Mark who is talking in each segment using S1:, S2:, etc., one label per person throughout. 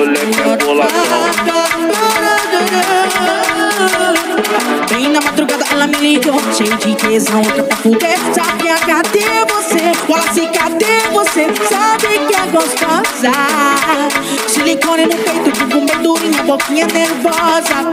S1: moleque é boladão.
S2: Bem na madrugada ela me ligou, cheio de tesão, louca pra fuder. Sabia, cadê você? Wallace, cadê você? Sabe que é gostosa. Silicone no peito, com gordurinha, boquinha nervosa.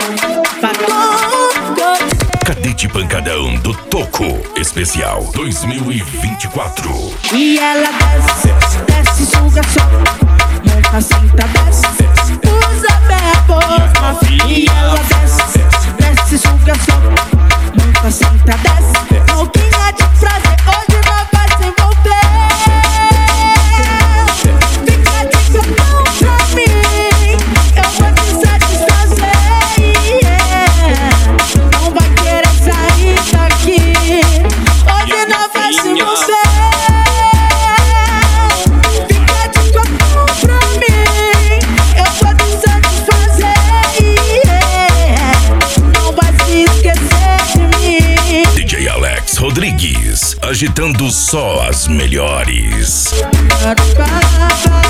S3: Cadete Pancadão do Toco Especial 2024.
S2: E ela desce, desce, suga, sobe, monta, senta, desce, usa bem a boca. E ela desce, desce, suga, sobe, monta, senta, desce, pouquinha de prazer, hoje não vai se envolver. Fica de capão pra mim, eu vou te satisfazer, yeah. Não vai querer sair daqui, hoje não vai se envolver. Fica de capão pra mim, eu vou te satisfazer, yeah. Não vai se esquecer de mim.
S3: DJ Alex Rodrigues, agitando só as melhores.
S2: Ba, ba, ba.